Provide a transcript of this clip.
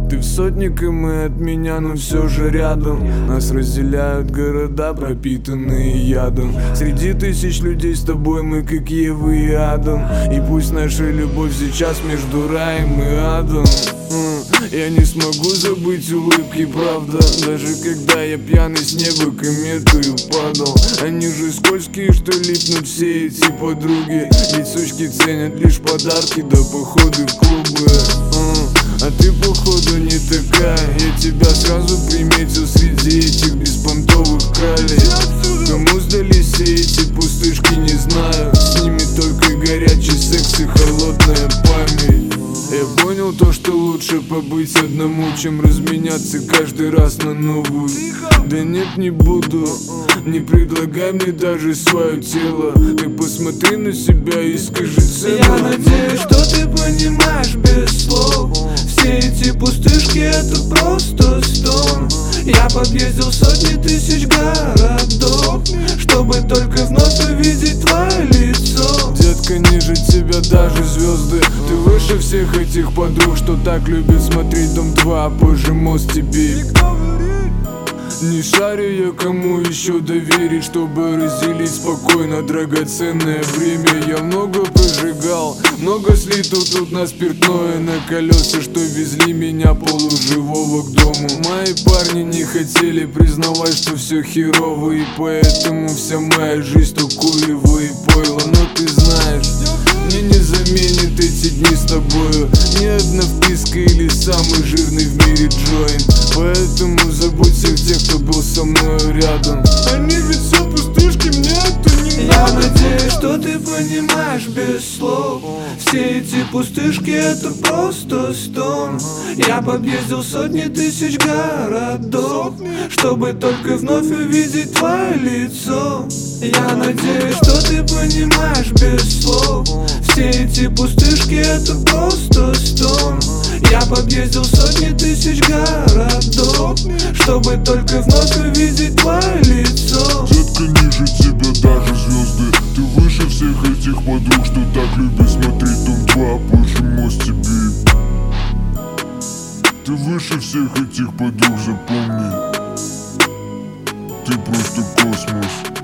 Ты в сотник и мы от меня, но все же рядом. Нас разделяют города, пропитанные ядом. Среди тысяч людей с тобой мы как Ева и Адам. И пусть наша любовь сейчас между раем и адом. Я не смогу забыть улыбки, правда. Даже когда я пьяный с неба кометою падал. Они же скользкие, что липнут все эти подруги. Ведь сучки ценят лишь подарки да походы в клубы. А ты походу не такая. Я тебя сразу приметил среди этих беспонтовых кралей. Кому сдались все эти пустышки, не знаю. С ними только горячий секс и холодная память. Я понял то, что лучше побыть одному, чем разменяться каждый раз на новую. Да нет, не буду. Не предлагай мне даже свое тело. Ты посмотри на себя и скажи цену. Я надеюсь, что ты понимаешь без слов. Все эти пустышки это просто стон. Я объездил сотни тысяч городов, чтобы только вновь увидеть твое лицо. Детка, ниже тебя даже звезды. Ты выше всех этих подруг, что так любят смотреть Дом 2, а позже мост тебе. Не шарю я, кому еще доверить, чтобы разделить спокойно драгоценное время. Я много прожигал, много слитал тут на спиртное, на колеса, что везли меня полуживого к дому. Мои парни не хотели признавать, что все херово, и поэтому вся моя жизнь то курево и пойло. Но ты знаешь, мне не заменит эти дни с тобою ни одна вписка или самый жирный в мире джойнт. Поэтому забудь всех тех, кто был со мной рядом. Они ведь все пустышки, мне это не Я надо. надеюсь, что ты понимаешь без слов. Все эти пустышки это просто стон. Я объездил сотни тысяч городов, чтобы только вновь увидеть твое лицо. Я надеюсь, что ты понимаешь без слов. Все эти пустышки это просто стон. Я объездил сотни тысяч городов, чтобы только вновь увидеть твое лицо. Детка, ниже тебя даже звезды. Ты выше всех этих подруг, что так любят смотреть Дом 2, а позже мост тебе. Ты выше всех этих подруг, запомни. Ты просто космос.